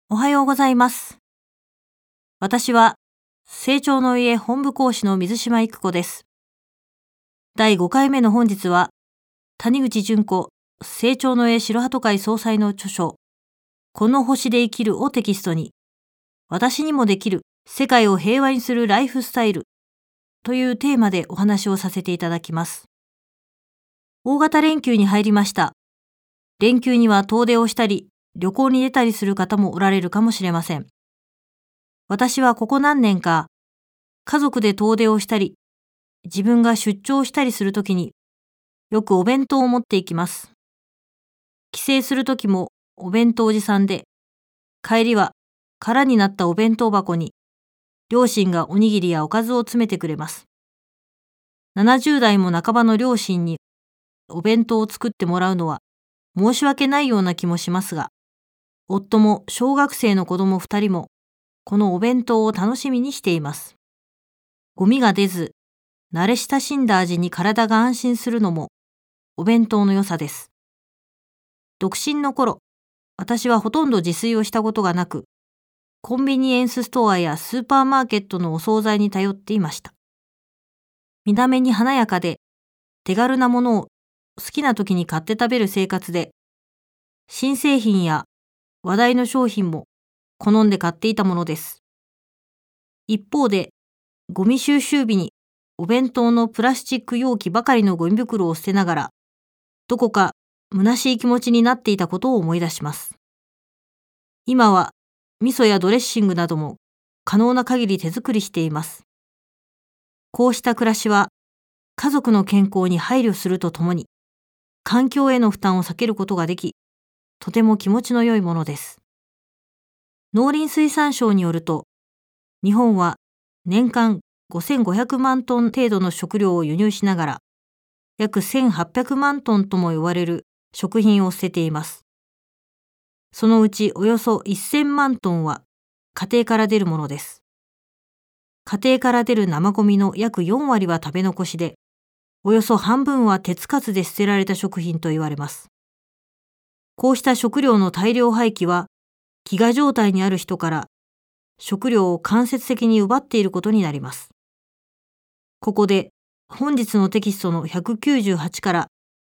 おはようございます。私は、成長の家本部講師の水島育子です。第5回目の本日は、谷口純子、成長の家白鳩会総裁の著書、この星で生きるをテキストに、私にもできる世界を平和にするライフスタイルというテーマでお話をさせていただきます。大型連休に入りました。連休には遠出をしたり、旅行に出たりする方もおられるかもしれません。私はここ何年か、家族で遠出をしたり、自分が出張したりするときによくお弁当を持っていきます。帰省するときもお弁当おじさんで、帰りは空になったお弁当箱に両親がおにぎりやおかずを詰めてくれます。70代も半ばの両親にお弁当を作ってもらうのは申し訳ないような気もしますが、夫も小学生の子供2人もこのお弁当を楽しみにしています。ゴミが出ず、慣れ親しんだ味に体が安心するのもお弁当の良さです。独身の頃、私はほとんど自炊をしたことがなく、コンビニエンスストアやスーパーマーケットのお惣菜に頼っていました。見た目に華やかで手軽なものを好きな時に買って食べる生活で、新製品や話題の商品も好んで買っていたものです。一方で、ゴミ収集日にお弁当のプラスチック容器ばかりのゴミ袋を捨てながら、どこか虚しい気持ちになっていたことを思い出します。今は味噌やドレッシングなども可能な限り手作りしています。こうした暮らしは家族の健康に配慮するとともに、環境への負担を避けることができ、とても気持ちの良いものです。農林水産省によると、日本は年間5500万トン程度の食料を輸入しながら、約1800万トンとも言われる食品を捨てています。そのうちおよそ1000万トンは家庭から出るものです。家庭から出る生ゴミの約4割は食べ残しで、およそ半分は手つかずで捨てられた食品と言われます。こうした食料の大量廃棄は、飢餓状態にある人から食料を間接的に奪っていることになります。ここで本日のテキストの198から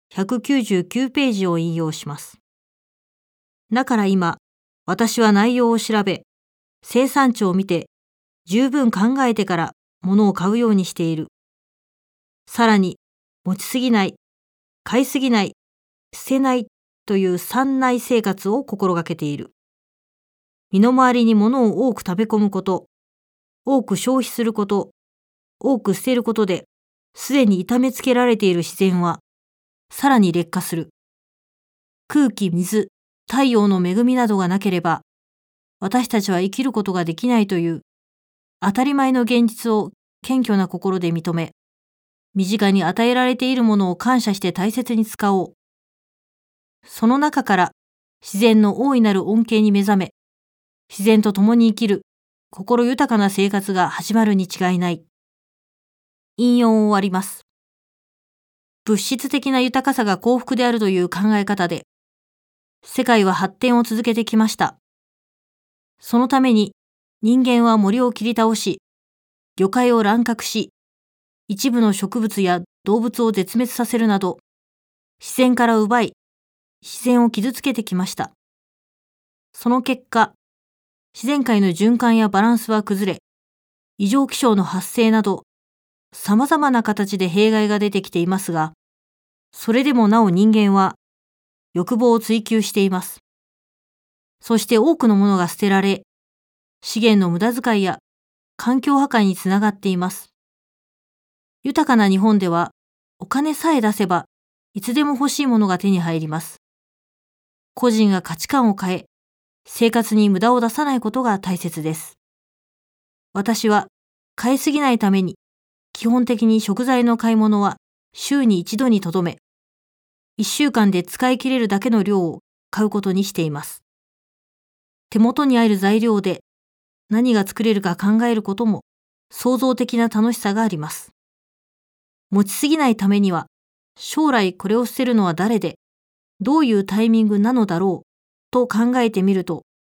199ページを引用します。だから今、私は内容を調べ、生産地を見て、十分考えてから物を買うようにしている。さらに、持ちすぎない、買いすぎない、捨てないという三ない生活を心がけている。身の回りに物を多く食べ込むこと、多く消費すること、多く捨てることで、すでに痛めつけられている自然は、さらに劣化する。空気、水、太陽の恵みなどがなければ、私たちは生きることができないという、当たり前の現実を謙虚な心で認め、身近に与えられているものを感謝して大切に使おう。その中から自然の大いなる恩恵に目覚め、自然と共に生きる心豊かな生活が始まるに違いない。引用を終わります。物質的な豊かさが幸福であるという考え方で、世界は発展を続けてきました。そのために人間は森を切り倒し、魚介を乱獲し、一部の植物や動物を絶滅させるなど、自然から奪い、自然を傷つけてきました。その結果、自然界の循環やバランスは崩れ、異常気象の発生など、様々な形で弊害が出てきていますが、それでもなお人間は欲望を追求しています。そして多くのものが捨てられ、資源の無駄遣いや環境破壊につながっています。豊かな日本では、お金さえ出せば、いつでも欲しいものが手に入ります。個人が価値観を変え、生活に無駄を出さないことが大切です。私は買いすぎないために、基本的に食材の買い物は週に一度にとどめ、1週間で使い切れるだけの量を買うことにしています。手元にある材料で何が作れるか考えることも創造的な楽しさがあります。持ちすぎないためには、将来これを捨てるのは誰で、どういうタイミングなのだろうと考えてみると、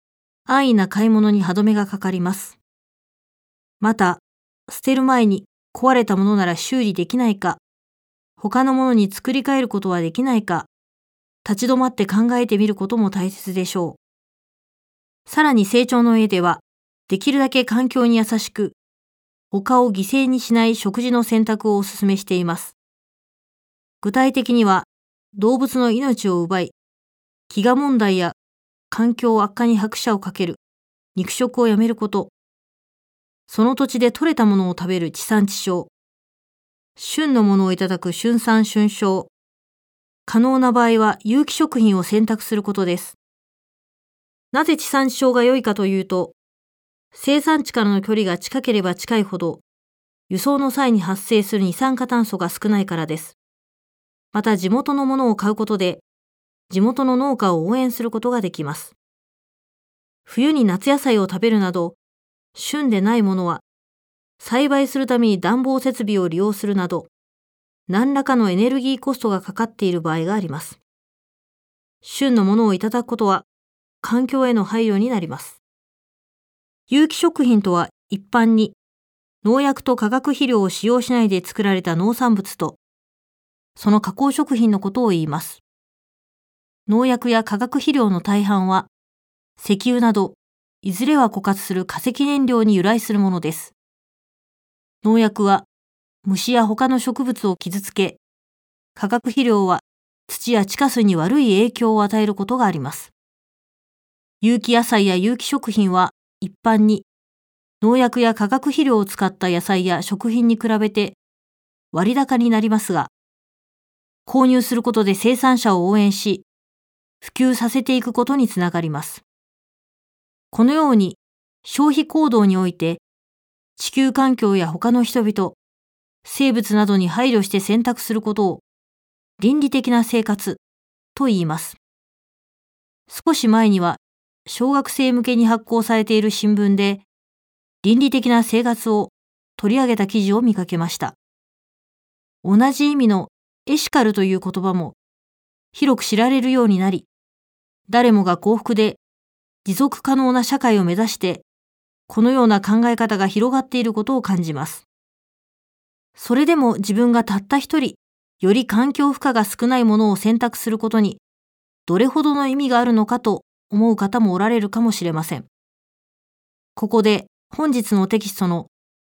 安易な買い物に歯止めがかかります。また、捨てる前に壊れたものなら修理できないか、他のものに作り変えることはできないか、立ち止まって考えてみることも大切でしょう。さらに成長の絵では、できるだけ環境に優しく、他を犠牲にしない食事の選択をお勧めしています。具体的には、動物の命を奪い、飢餓問題や環境悪化に拍車をかける肉食をやめること、その土地で採れたものを食べる地産地消、旬のものをいただく旬産旬消、可能な場合は有機食品を選択することです。なぜ地産地消が良いかというと、生産地からの距離が近ければ近いほど、輸送の際に発生する二酸化炭素が少ないからです。また地元のものを買うことで、地元の農家を応援することができます。冬に夏野菜を食べるなど、旬でないものは、栽培するために暖房設備を利用するなど、何らかのエネルギーコストがかかっている場合があります。旬のものをいただくことは、環境への配慮になります。有機食品とは一般に、農薬と化学肥料を使用しないで作られた農産物と、その加工食品のことを言います。農薬や化学肥料の大半は、石油など、いずれは枯渇する化石燃料に由来するものです。農薬は、虫や他の植物を傷つけ、化学肥料は土や地下水に悪い影響を与えることがあります。有機野菜や有機食品は一般に農薬や化学肥料を使った野菜や食品に比べて割高になりますが、購入することで生産者を応援し、普及させていくことにつながります。このように消費行動において地球環境や他の人々、生物などに配慮して選択することを倫理的な生活と言います。少し前には小学生向けに発行されている新聞で倫理的な生活を取り上げた記事を見かけました。同じ意味のエシカルという言葉も広く知られるようになり、誰もが幸福で持続可能な社会を目指してこのような考え方が広がっていることを感じます。それでも自分がたった一人、より環境負荷が少ないものを選択することに、どれほどの意味があるのかと思う方もおられるかもしれません。ここで本日のテキストの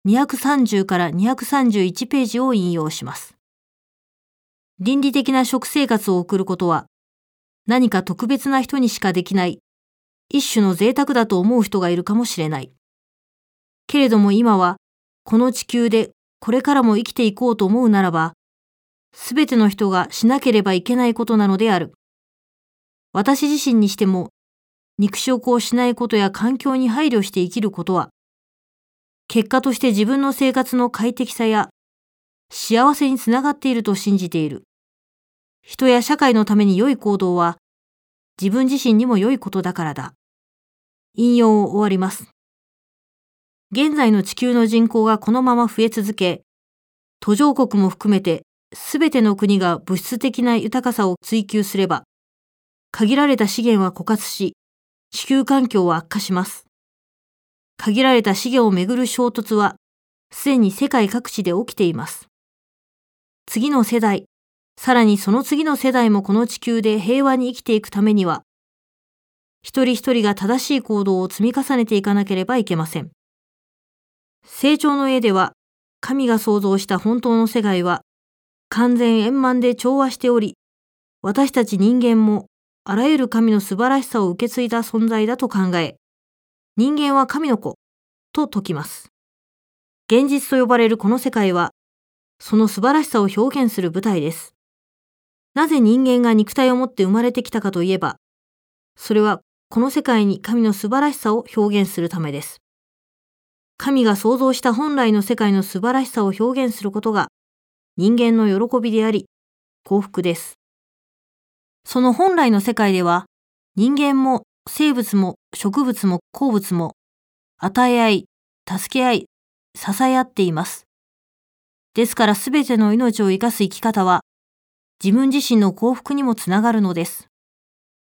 230から231ページを引用します。倫理的な食生活を送ることは、何か特別な人にしかできない一種の贅沢だと思う人がいるかもしれない。けれども今は、この地球でこれからも生きていこうと思うならば、すべての人がしなければいけないことなのである。私自身にしても、肉食をしないことや環境に配慮して生きることは、結果として自分の生活の快適さや幸せにつながっていると信じている。人や社会のために良い行動は、自分自身にも良いことだからだ。引用を終わります。現在の地球の人口がこのまま増え続け、途上国も含めてすべての国が物質的な豊かさを追求すれば、限られた資源は枯渇し、地球環境は悪化します。限られた資源をめぐる衝突は、すでに世界各地で起きています。次の世代、さらにその次の世代もこの地球で平和に生きていくためには、一人一人が正しい行動を積み重ねていかなければいけません。成長の絵では、神が創造した本当の世界は、完全円満で調和しており、私たち人間も、あらゆる神の素晴らしさを受け継いだ存在だと考え、人間は神の子と説きます。現実と呼ばれるこの世界は、その素晴らしさを表現する舞台です。なぜ人間が肉体を持って生まれてきたかといえば、それはこの世界に神の素晴らしさを表現するためです。神が創造した本来の世界の素晴らしさを表現することが人間の喜びであり、幸福です。その本来の世界では、人間も生物も植物も鉱物も与え合い、助け合い、支え合っています。ですからすべての命を生かす生き方は、自分自身の幸福にもつながるのです。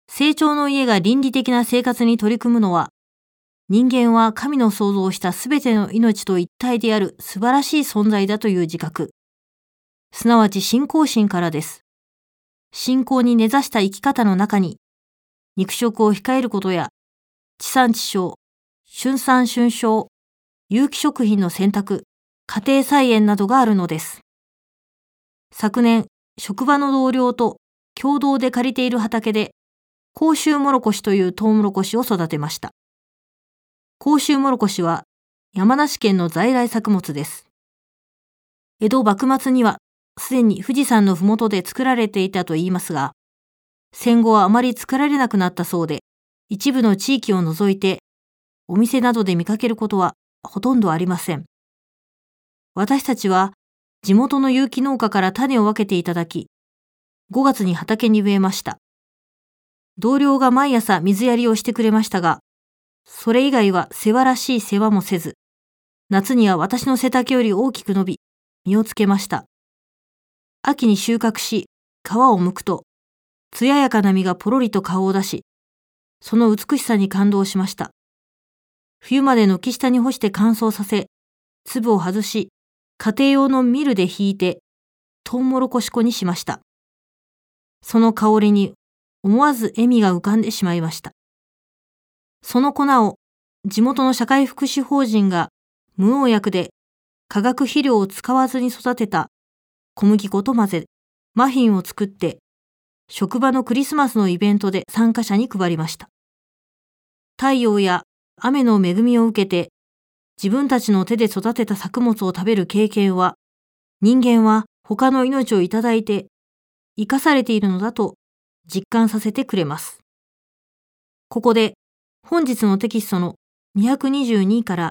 成長の家が倫理的な生活に取り組むのは、人間は神の創造したすべての命と一体である素晴らしい存在だという自覚、すなわち信仰心からです。信仰に根ざした生き方の中に、肉食を控えることや、地産地消、春産春消、有機食品の選択、家庭菜園などがあるのです。昨年、職場の同僚と共同で借りている畑で、甲州もろこしというトウモロコシを育てました。甲州もろこしは山梨県の在来作物です。江戸幕末にはすでに富士山のふもとで作られていたといいますが、戦後はあまり作られなくなったそうで、一部の地域を除いてお店などで見かけることはほとんどありません。私たちは地元の有機農家から種を分けていただき、5月に畑に植えました。同僚が毎朝水やりをしてくれましたが、それ以外は世話らしい世話もせず、夏には私の背丈より大きく伸び、実をつけました。秋に収穫し、皮を剥くと、艶やかな実がポロリと顔を出し、その美しさに感動しました。冬まで軒下に干して乾燥させ、粒を外し、家庭用のミルでひいて、トウモロコシ粉にしました。その香りに思わず笑みが浮かんでしまいました。その粉を地元の社会福祉法人が無農薬で化学肥料を使わずに育てた小麦粉と混ぜ、マフィンを作って、職場のクリスマスのイベントで参加者に配りました。太陽や雨の恵みを受けて、自分たちの手で育てた作物を食べる経験は、人間は他の命をいただいて生かされているのだと実感させてくれます。ここで本日のテキストの222から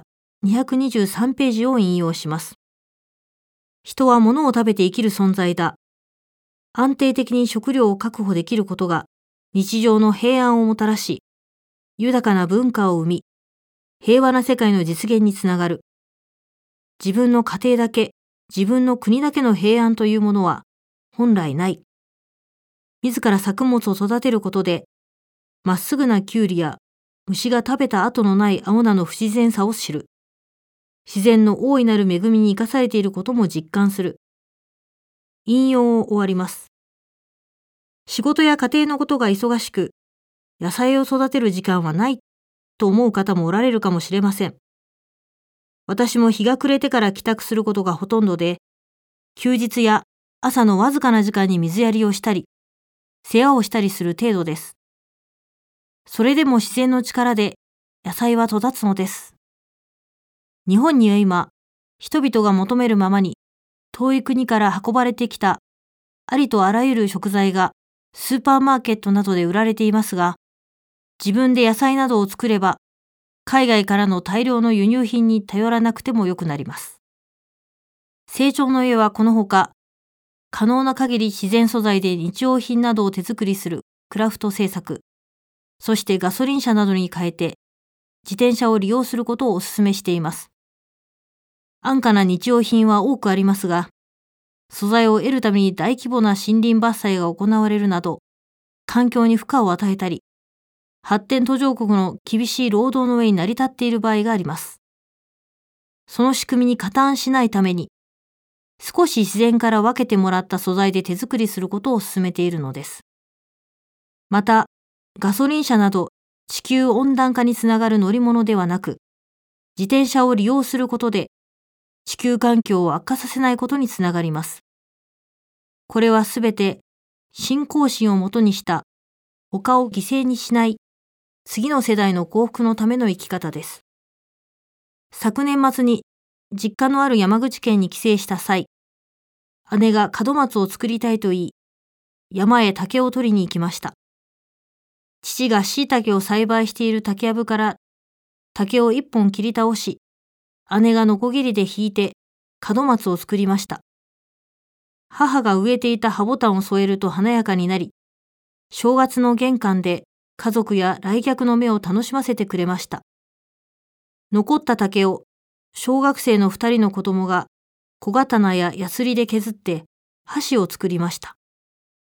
223ページを引用します。人は物を食べて生きる存在だ。安定的に食料を確保できることが日常の平安をもたらし、豊かな文化を生み、平和な世界の実現につながる。自分の家庭だけ、自分の国だけの平安というものは本来ない。自ら作物を育てることで、まっすぐなキュウリや虫が食べた跡のない青菜の不自然さを知る。自然の大いなる恵みに生かされていることも実感する。引用を終わります。仕事や家庭のことが忙しく、野菜を育てる時間はないと思う方もおられるかもしれません。私も日が暮れてから帰宅することがほとんどで、休日や朝のわずかな時間に水やりをしたり、世話をしたりする程度です。それでも自然の力で野菜は育つのです。日本には今、人々が求めるままに遠い国から運ばれてきたありとあらゆる食材がスーパーマーケットなどで売られていますが、自分で野菜などを作れば、海外からの大量の輸入品に頼らなくてもよくなります。成長の家はこのほか、可能な限り自然素材で日用品などを手作りするクラフト製作、そしてガソリン車などに変えて自転車を利用することをお勧めしています。安価な日用品は多くありますが、素材を得るために大規模な森林伐採が行われるなど、環境に負荷を与えたり、発展途上国の厳しい労働の上に成り立っている場合があります。その仕組みに加担しないために、少し自然から分けてもらった素材で手作りすることを勧めているのです。また、ガソリン車など地球温暖化につながる乗り物ではなく、自転車を利用することで地球環境を悪化させないことにつながります。これはすべて信仰心をもとにした他を犠牲にしない次の世代の幸福のための生き方です。昨年末に実家のある山口県に帰省した際、姉が門松を作りたいと言い、山へ竹を取りに行きました。父が椎茸を栽培している竹やぶから竹を一本切り倒し、姉がノコギリで引いて門松を作りました。母が植えていた葉ボタンを添えると華やかになり、正月の玄関で家族や来客の目を楽しませてくれました。残った竹を小学生の2人の子供が小刀やヤスリで削って箸を作りました。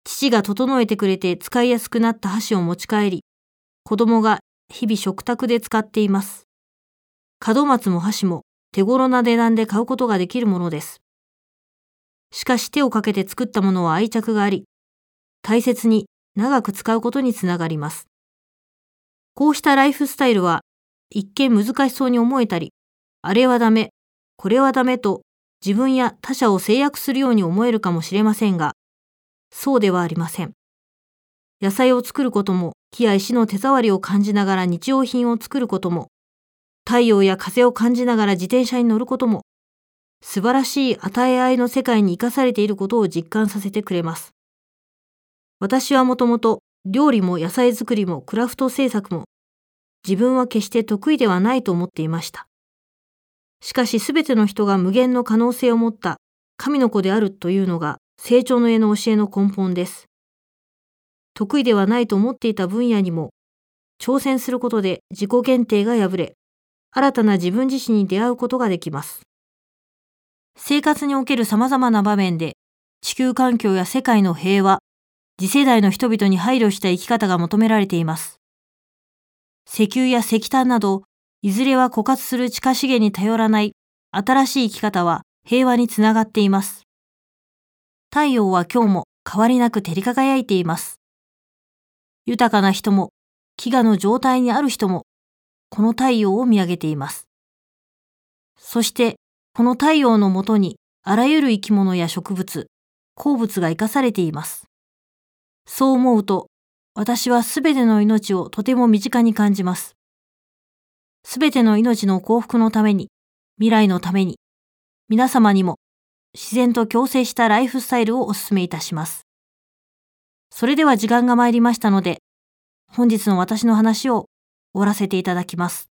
父が整えてくれて使いやすくなった箸を持ち帰り、子供が日々食卓で使っています。門松も箸も手頃な値段で買うことができるものです。しかし手をかけて作ったものは愛着があり、大切に長く使うことにつながります。こうしたライフスタイルは一見難しそうに思えたり、あれはダメ、これはダメと自分や他者を制約するように思えるかもしれませんが、そうではありません。野菜を作ることも木や石の手触りを感じながら日用品を作ることも、太陽や風を感じながら自転車に乗ることも、素晴らしい与え合いの世界に生かされていることを実感させてくれます。私はもともと料理も野菜作りもクラフト制作も自分は決して得意ではないと思っていました。しかしすべての人が無限の可能性を持った神の子であるというのが成長の家の教えの根本です。得意ではないと思っていた分野にも挑戦することで自己限定が破れ、新たな自分自身に出会うことができます。生活における様々な場面で地球環境や世界の平和、次世代の人々に配慮した生き方が求められています。石油や石炭など、いずれは枯渇する地下資源に頼らない新しい生き方は平和につながっています。太陽は今日も変わりなく照り輝いています。豊かな人も、飢餓の状態にある人も、この太陽を見上げています。そして、この太陽の下にあらゆる生き物や植物、鉱物が生かされています。そう思うと、私はすべての命をとても身近に感じます。すべての命の幸福のために、未来のために、皆様にも自然と共生したライフスタイルをお勧めいたします。それでは時間が参りましたので、本日の私の話を終わらせていただきます。